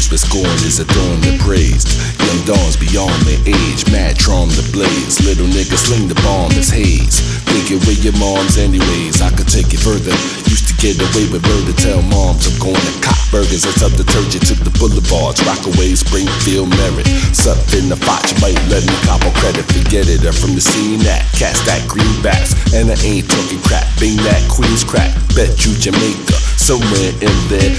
but scorn is adorned and praised. Young dawns beyond their age, mad charm the blaze. Little niggas sling the bomb as haze. Thinking where your moms anyways, I could take it further. Used to get away with murder, tell moms I'm going to cop burgers. I tub detergent to the boulevards, Rockaway, Springfield, Merritt. Sup in the pot, you might let me cop on credit. Forget it, I'm from the scene that cast that greenbacks. And I ain't talking crap, bang that Queens crack. Bet you Jamaica, somewhere in there